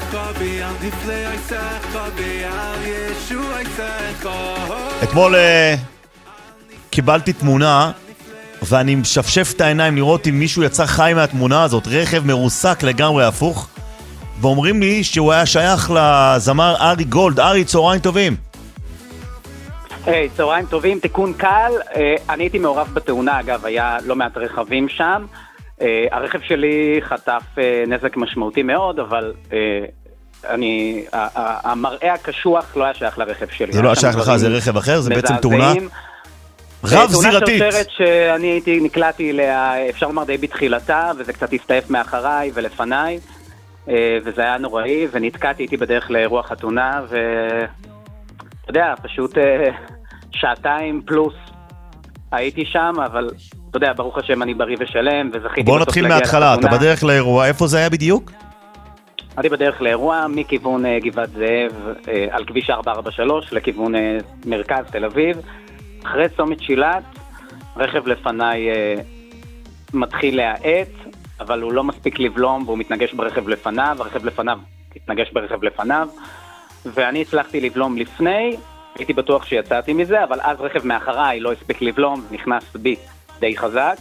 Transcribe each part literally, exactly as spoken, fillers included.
אתמול קיבלתי תמונה ואני משפשף את העיניים לראות אם מישהו יצא חי מהתמונה הזאת. רכב מרוסק לגמרי הפוך, ואומרים לי שהוא היה שייך לזמר ארי גולד. ארי, צהריים טובים. היי, צהריים טובים, תיקון קל. אני הייתי מעורב בתאונה, אגב, היה לא מעט רכבים שם. הרכב שלי חטף נזק משמעותי מאוד, אבל אני, המראה הקשוח לא היה שייך לרכב שלי. זה לא היה שייך לך, זה רכב אחר? זה בעצם תאונה רב זירתית. תאונה שרשרת שאני הייתי, נקלעתי לה, אפשר לומר די בתחילתה, וזה קצת הסתעף מאחריי ולפניי, וזה היה נוראי, ונתקעתי איתי בדרך לאירוע חתונה, ואתה יודע, פשוט שעתיים פלוס הייתי שם, אבל אתה יודע, ברוך השם אני בריא ושלם, וזכיתי... בוא נתחיל מההתחלה, אתה בדרך לאירוע, איפה זה היה בדיוק? אני בדרך לאירוע מכיוון גבעת זאב על כביש ארבע ארבע שלוש לכיוון מרכז תל אביב. אחרי צומת שילת, רכב לפניי מתחיל להאט, אבל הוא לא מספיק לבלום והוא מתנגש ברכב לפניו, הרכב לפניו התנגש ברכב לפניו, ואני הצלחתי לבלום לפני, הייתי בטוח שיצאתי מזה, אבל אז רכב מאחריי לא הספיק לבלום, נכנס בי די חזק.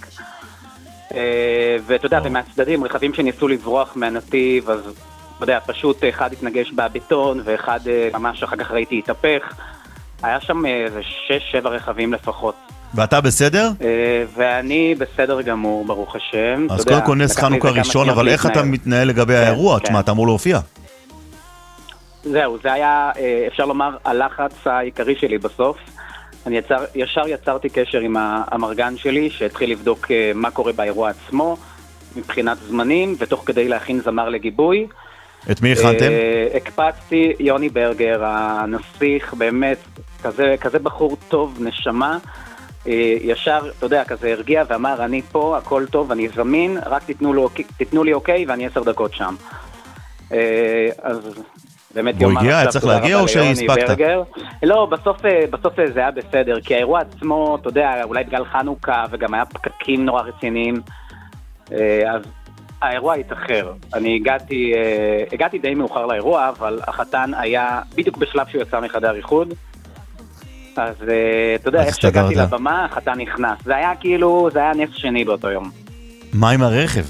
ואתה יודע, ומהצדדים, רכבים שניסו לברוח מהנתיב, אז אתה יודע, פשוט אחד התנגש בבטון, ואחד ממש אחר כך ראיתי התהפך. היה שם איזה שש, שבע רכבים לפחות. ואתה בסדר? ואני בסדר גמור, ברוך השם. אז קודם כל נס חנוכה ראשון, אבל איך אתה מתנהל לגבי האירוע? תשמע, אתה אמור להופיע. זהו, זה היה, אפשר לומר, הלחץ העיקרי שלי בסוף. אני יצר, ישר יצרתי קשר עם המרגן שלי, שהתחיל לבדוק מה קורה באירוע עצמו, מבחינת זמנים, ותוך כדי להכין זמר לגיבוי. את מי הכנתם? הקפצתי יוני ברגר, הנסיך, באמת, כזה, כזה בחור טוב, נשמה. ישר, אתה יודע, כזה הרגיע ואמר, אני פה, הכל טוב, אני זמין, רק תיתנו, לו, תיתנו לי אוקיי, ואני עשר דקות שם. אז... הוא הגיע, היה צריך להגיע או שהספקת? לא, בסוף, בסוף זה היה בסדר, כי האירוע עצמו, אתה יודע, אולי בגלל חנוכה, וגם היה פקקים נורא רציניים, אז האירוע התאחר. אני הגעתי, הגעתי די מאוחר לאירוע, אבל החתן היה בדיוק בשלב שהוא יצא מחדר איחוד, אז אתה יודע, איך שהגעתי לבמה, החתן נכנס. זה היה כאילו, זה היה נס שני באותו יום. מה עם הרכב?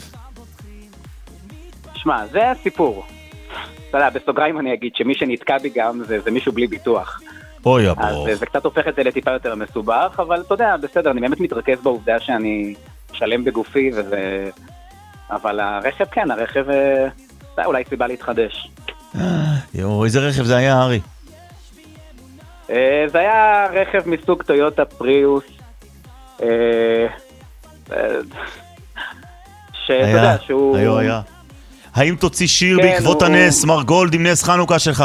שמע, זה הסיפור. אתה יודע, בסוגריים אני אגיד שמי שנתקע בי גם זה, זה מישהו בלי ביטוח. אוי אבו. אז זה קצת הופך את זה לטיפה יותר מסובך, אבל אתה יודע, בסדר, אני באמת מתרכז בעובדה שאני שלם בגופי, וזה... אבל הרכב כן, הרכב זה אולי סיבה להתחדש. יואו, איזה רכב זה היה, ארי? זה היה רכב מסוג טויוטה פריוס, שאתה יודע שהוא... היה, היה. האם תוציא שיר בעקבות הנס, מר גולד, עם נס חנוכה שלך?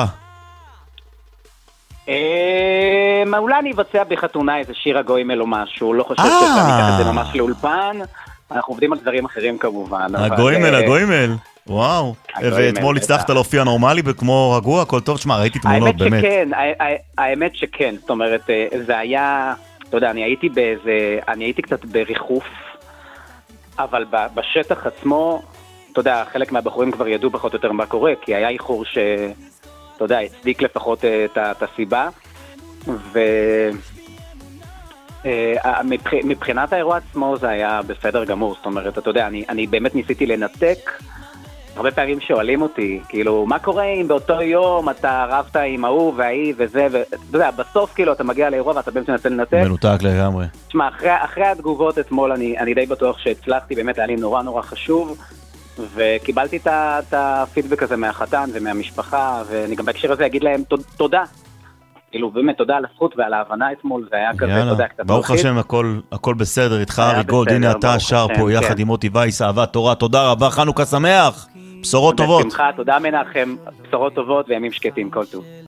אולי אני אבצע בחתונה איזה שיר הגוימל או משהו, לא חושב שאני אקח את זה ממש לאולפן, אנחנו עובדים על דברים אחרים כמובן. הגוימל, הגוימל, וואו. ואתמול הצלחת להופיע נורמלי וכמו רגוע, הכל טוב, שמה, ראיתי תמונות באמת. האמת שכן, האמת שכן, זאת אומרת, זה היה, אתה יודע, אני הייתי באיזה, אני הייתי קצת בריחוף, אבל בשטח עצמו, אתה יודע, חלק מהבחורים כבר ידעו פחות או יותר מה קורה, כי היה איחור ש... אתה יודע, הצדיק לפחות את, את הסיבה, ומבחינת האירוע עצמו זה היה בסדר גמור, זאת אומרת, אתה יודע, אני, אני באמת ניסיתי לנתק, הרבה פעמים שואלים אותי, כאילו, מה קורה אם באותו יום אתה רבת עם ההוא והאי וזה, ואתה יודע, בסוף כאילו אתה מגיע לאירוע ואתה באמת מנסה לנתק. מנותק לגמרי. תשמע, אחרי, אחרי התגובות אתמול אני, אני די בטוח שהצלחתי, באמת היה לי נורא נורא חשוב, וקיבלתי את הפידבק הזה מהחתן ומהמשפחה, ואני גם בהקשר הזה אגיד להם תודה. כאילו באמת תודה על הזכות ועל ההבנה אתמול, זה היה כזה, תודה, קצת ברוך השם, הכל בסדר, איתך ארי גולד, הנה אתה שר פה יחד עם מוטי וייס, אהבה תורה, תודה רבה, חנוכה שמח, בשורות טובות. בשמחה, תודה מנחם, בשורות טובות וימים שקטים, כל טוב.